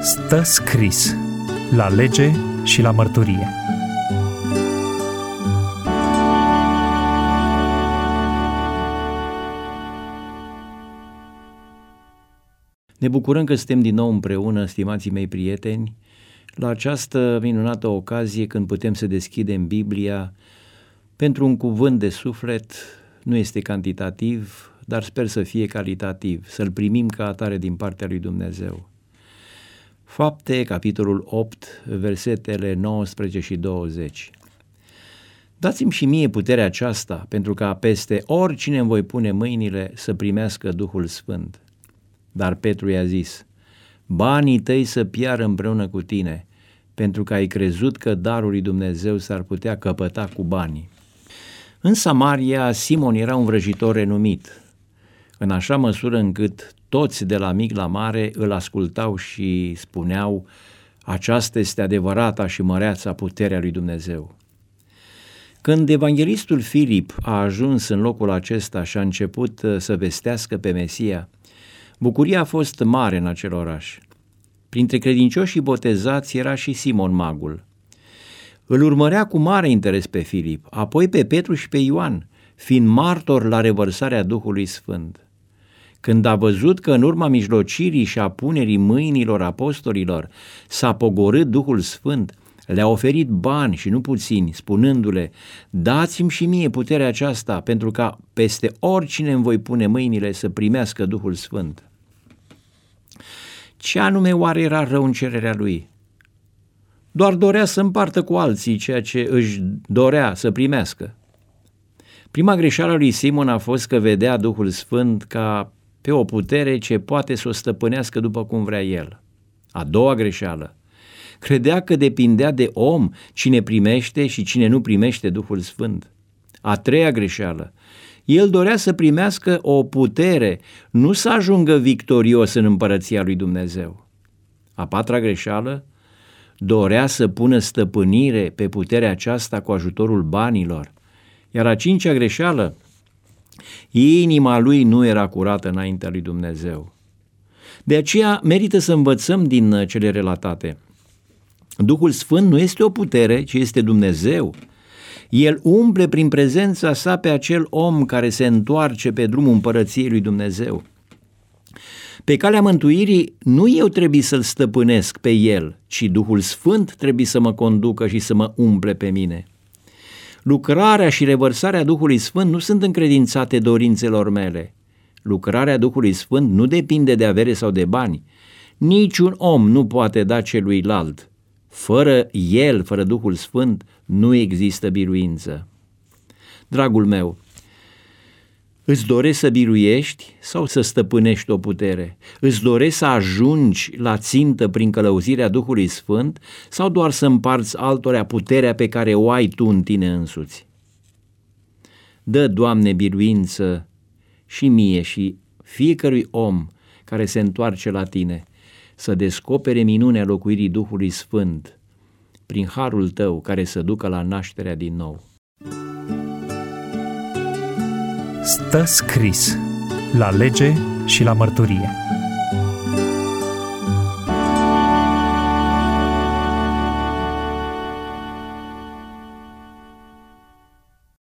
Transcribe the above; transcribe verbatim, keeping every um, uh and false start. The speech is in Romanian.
Stă scris la lege și la mărturie. Ne bucurăm că suntem din nou împreună, stimații mei prieteni, la această minunată ocazie când putem să deschidem Biblia pentru un cuvânt de suflet. Nu este cantitativ, dar sper să fie calitativ, să-l primim ca atare din partea lui Dumnezeu. Fapte, capitolul opt, versetele nouăsprezece și douăzeci. Dați-mi și mie puterea aceasta, pentru ca peste oricine îmi voi pune mâinile să primească Duhul Sfânt. Dar Petru i-a zis: banii tăi să piară împreună cu tine, pentru că ai crezut că darul lui Dumnezeu s-ar putea căpăta cu banii. În Samaria, Simon era un vrăjitor renumit, în așa măsură încât toți de la mic la mare îl ascultau și spuneau: aceasta este adevărata și măreața puterea lui Dumnezeu. Când evanghelistul Filip a ajuns în locul acesta și a început să vestească pe Mesia, bucuria a fost mare în acel oraș. Printre credincioșii botezați era și Simon Magul. Îl urmărea cu mare interes pe Filip, apoi pe Petru și pe Ioan, fiind martor la revărsarea Duhului Sfânt. Când a văzut că în urma mijlocirii și a punerii mâinilor apostolilor s-a pogorât Duhul Sfânt, le-a oferit bani și nu puțini, spunându-le: dați-mi și mie puterea aceasta, pentru ca peste oricine îmi voi pune mâinile să primească Duhul Sfânt. Ce anume oare era rău în cererea lui? Doar dorea să împartă cu alții ceea ce își dorea să primească. Prima greșeală lui Simon a fost că vedea Duhul Sfânt ca pe o putere ce poate să o stăpânească după cum vrea el. A doua greșeală: credea că depindea de om cine primește și cine nu primește Duhul Sfânt. A treia greșeală: el dorea să primească o putere, nu să ajungă victorios în împărăția lui Dumnezeu. A patra greșeală: dorea să pună stăpânire pe puterea aceasta cu ajutorul banilor. Iar a cincea greșeală: inima lui nu era curată înaintea lui Dumnezeu. De aceea merită să învățăm din cele relatate. Duhul Sfânt nu este o putere, ci este Dumnezeu. El umple prin prezența sa pe acel om care se întoarce pe drumul împărăției lui Dumnezeu. Pe calea mântuirii nu eu trebuie să-l stăpânesc pe el, ci Duhul Sfânt trebuie să mă conducă și să mă umple pe mine. Lucrarea și revărsarea Duhului Sfânt nu sunt încredințate dorințelor mele. Lucrarea Duhului Sfânt nu depinde de avere sau de bani. Niciun om nu poate da celuilalt. Fără el, fără Duhul Sfânt, nu există biruință. Dragul meu, îți dorești să biruiești sau să stăpânești o putere? Îți dorești să ajungi la țintă prin călăuzirea Duhului Sfânt sau doar să împarți altora puterea pe care o ai tu în tine însuți? Dă, Doamne, biruință și mie și fiecărui om care se întoarce la tine să descopere minunea locuirii Duhului Sfânt prin harul tău care să ducă la nașterea din nou. Stă scris la lege și la mărturie.